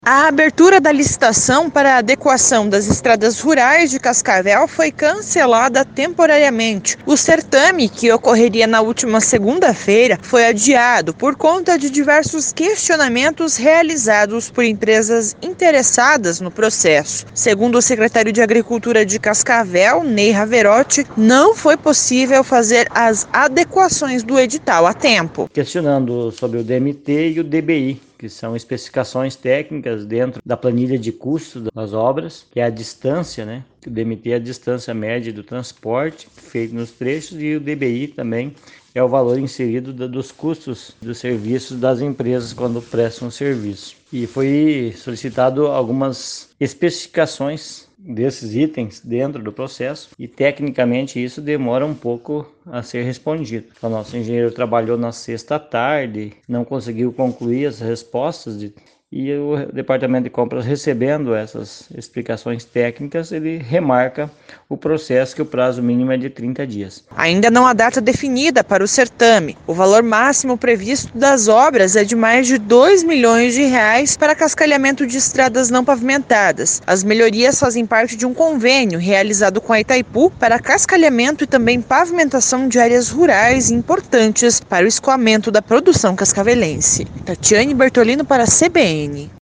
A abertura da licitação para a adequação das estradas rurais de Cascavel foi cancelada temporariamente. O certame, que ocorreria na última segunda-feira, foi adiado por conta de diversos questionamentos realizados por empresas interessadas no processo. Segundo o secretário de Agricultura de Cascavel, Ney Raverotti, não foi possível fazer as adequações do edital a tempo. Questionando sobre o DMT e o DBI, que são especificações técnicas dentro da planilha de custo das obras, que é a distância, né? O DMT é a distância média do transporte feito nos trechos, e o DBI também é o valor inserido dos custos dos serviços das empresas quando prestam o serviço. E foi solicitado algumas especificações desses itens dentro do processo, e tecnicamente isso demora um pouco a ser respondido. O nosso engenheiro trabalhou na sexta tarde, não conseguiu concluir as respostas e o departamento de compras, recebendo essas explicações técnicas, ele remarca o processo, que o prazo mínimo é de 30 dias. Ainda não há data definida para o certame. O valor máximo previsto das obras é de mais de R$2 milhões para cascalhamento de estradas não pavimentadas. As melhorias fazem parte de um convênio realizado com a Itaipu para cascalhamento e também pavimentação de áreas rurais importantes para o escoamento da produção cascavelense. Tatiane Bertolino para a CBN.